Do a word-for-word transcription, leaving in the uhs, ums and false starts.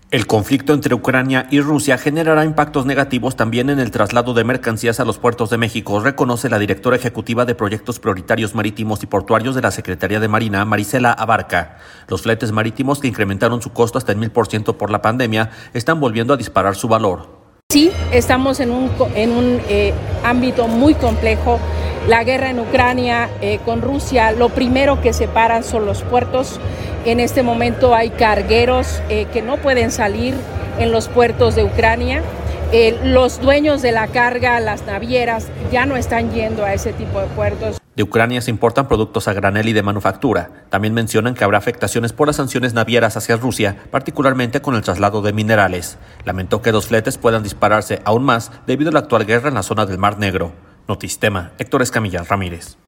El conflicto entre Ucrania y Rusia generará impactos negativos también en el traslado de mercancías a los puertos de México, reconoce la directora ejecutiva de Proyectos Prioritarios Marítimos y Portuarios de la Secretaría de Marina, Marisela Abarca. Los fletes marítimos, que incrementaron su costo hasta el mil por ciento por la pandemia, están volviendo a disparar su valor. Sí, estamos en un, en un eh, ámbito muy complejo. La guerra en Ucrania eh, con Rusia, lo primero que separan son los puertos. En este momento hay cargueros eh, que no pueden salir en los puertos de Ucrania. Eh, los dueños de la carga, las navieras, ya no están yendo a ese tipo de puertos. De Ucrania se importan productos a granel y de manufactura. También mencionan que habrá afectaciones por las sanciones navieras hacia Rusia, particularmente con el traslado de minerales. Lamentó que los fletes puedan dispararse aún más debido a la actual guerra en la zona del Mar Negro. Notistema, Héctor Escamilla Ramírez.